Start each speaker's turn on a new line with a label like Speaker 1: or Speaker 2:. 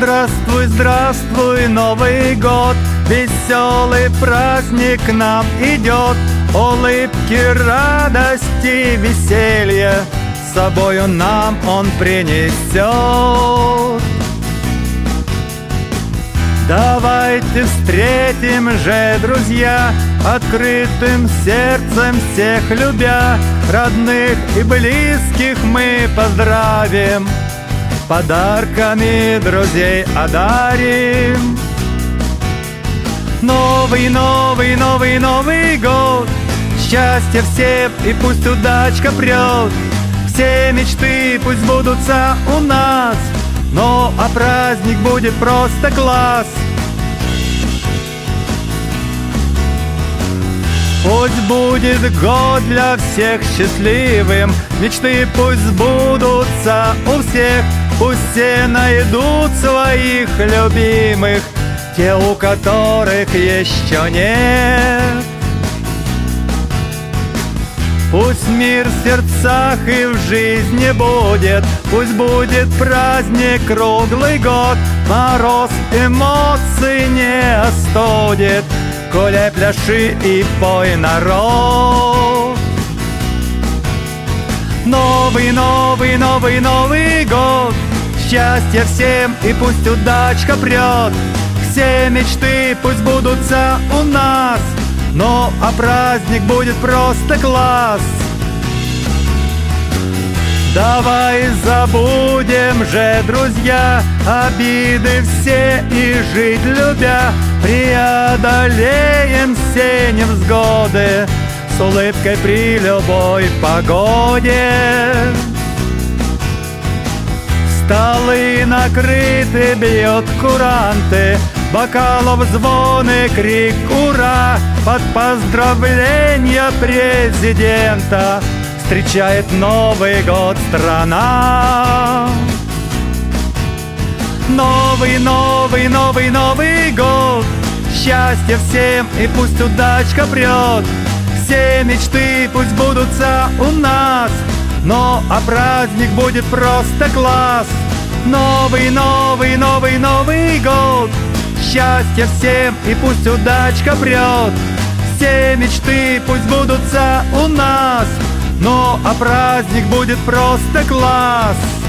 Speaker 1: Здравствуй, здравствуй, Новый год, веселый праздник к нам идет. Улыбки, радости, веселье с собою нам он принесет. Давайте встретим же, друзья, открытым сердцем всех любя. Родных и близких мы поздравим, подарками друзей одарим. Новый, новый, новый, Новый год, счастье всем и пусть удачка прет. Все мечты пусть сбудутся у нас, но а праздник будет просто класс. Пусть будет год для всех счастливым, мечты пусть сбудутся у всех. Пусть все найдут своих любимых, те, у которых еще нет. Пусть мир в сердцах и в жизни будет, пусть будет праздник круглый год. Мороз эмоций не остудит, гуляй, пляши и пой, народ. Новый, новый, новый, Новый год, счастье всем и пусть удачка прет. Все мечты пусть сбудутся у нас, но а праздник будет просто класс. Давай забудем же, друзья, обиды все и жить любя. Преодолеем все невзгоды с улыбкой при любой погоде. Столы накрыты, бьет куранты, бокалов звоны, крик «Ура!» Под поздравления президента встречает Новый год страна. Новый, новый, новый, Новый год, счастье всем и пусть удачка прет. Все мечты пусть сбудутся у нас, но а праздник будет просто класс. Новый, новый, новый, Новый год, счастье всем и пусть удачка прет. Все мечты пусть сбудутся у нас, но а праздник будет просто класс.